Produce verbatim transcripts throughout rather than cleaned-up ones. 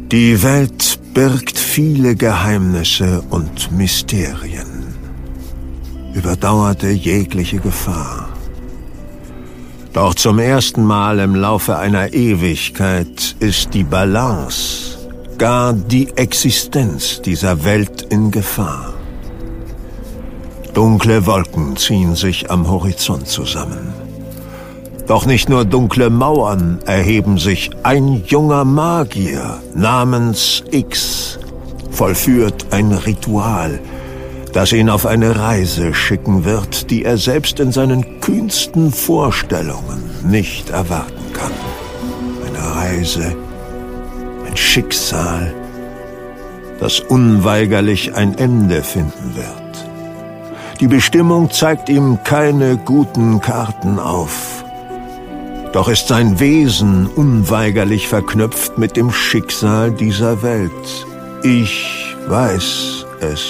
Die Welt birgt viele Geheimnisse und Mysterien, überdauerte jegliche Gefahr. Doch zum ersten Mal im Laufe einer Ewigkeit ist die Balance, gar die Existenz dieser Welt in Gefahr. Dunkle Wolken ziehen sich am Horizont zusammen. Doch nicht nur dunkle Mauern erheben sich. Ein junger Magier namens X vollführt ein Ritual, das ihn auf eine Reise schicken wird, die er selbst in seinen kühnsten Vorstellungen nicht erwarten kann. Eine Reise, ein Schicksal, das unweigerlich ein Ende finden wird. Die Bestimmung zeigt ihm keine guten Karten auf. Doch ist sein Wesen unweigerlich verknüpft mit dem Schicksal dieser Welt. Ich weiß es.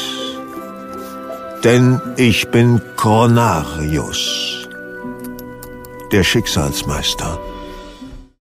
Denn ich bin Chronarius, der Schicksalsmeister.